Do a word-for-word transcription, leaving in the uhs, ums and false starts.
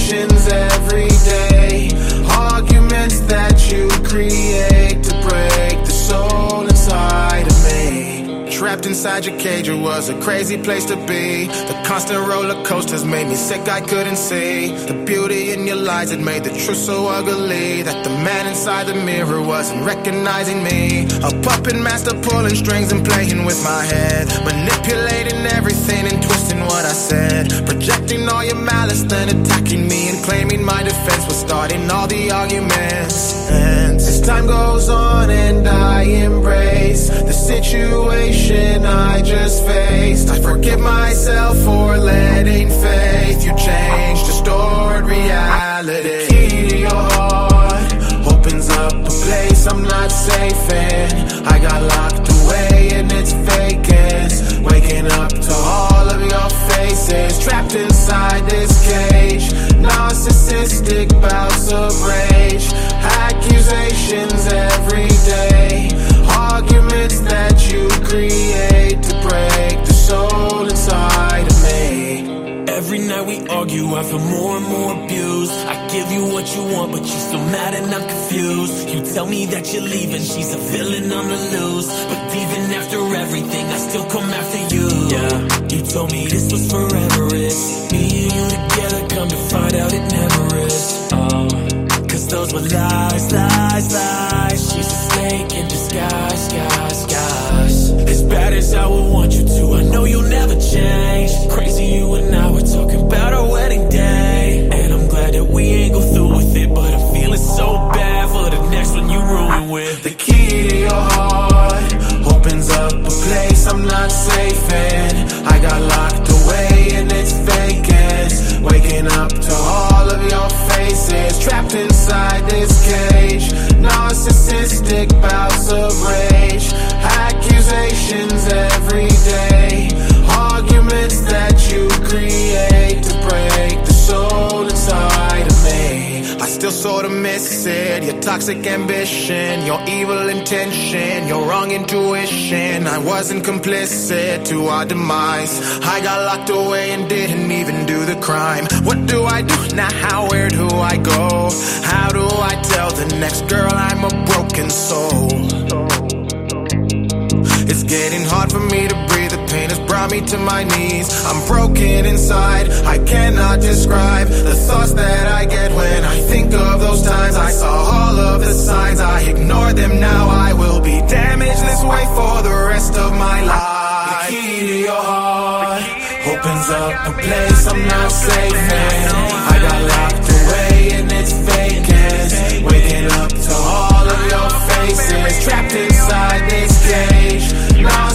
accusations every day, arguments that you create to break the soul inside of me. Trapped inside your cage, it was a crazy place to be. The constant roller coasters made me sick, I couldn't see the beauty in your lies. It made the truth so ugly that the man inside the mirror wasn't recognizing me. A puppet master pulling strings and playing with my head, manipulating everything and twisting what I said, projecting all your malice, then attacking me and claiming my defense was starting all the arguments. And as time goes on and I embrace the situation I just faced, I forgive myself for letting faith you change, distort reality. The key to your heart opens up a place I'm not safe in. I got locked away in its vacance, waking up to all of your faces, trapped inside this cage. Narcissistic bouts of rage, accusations every day, arguments that you create to break the soul inside of me. Every night we argue, I feel more and more abused. I give you what you want, but you're still mad and I'm confused. You tell me that you're leaving, she's a villain on the loose, but even after everything, I still come after you. Yeah, you told me this was forever, it's me and you together, come to find out it never is. Oh, cause those were lies, lies, lies. She's a snake in disguise, guys, guys. As bad as I would want you to, I know you'll never change. Crazy you and I were talking about our wedding day, and I'm glad that we ain't go through with it, but I'm feeling so bad for the next one you ruin with. The key to your heart opens up a place I'm not safe in. I got locked away in its vacance, waking up to all of your faces, trapped inside this cage. Narcissistic bouts of rage, accusations every day, arguments that you create to break the soul inside of me. I still sorta miss it, your toxic ambition, your evil intention, your wrong intuition. I wasn't complicit to our demise. I got locked away and didn't even do the crime. What do I do now? How, where do I go? How do I tell the next girl I'm a broken soul? It's getting hard for me to breathe, the pain has brought me to my knees. I'm broken inside, I cannot describe the thoughts that I get when I think of those times. I saw all of the signs, I ignored them, now I will be damaged this way for the rest of my life. The key to your heart opens up a place I'm not safe in. I got locked away in its vacance, waking up to all of your faces, trapped inside this cage. Now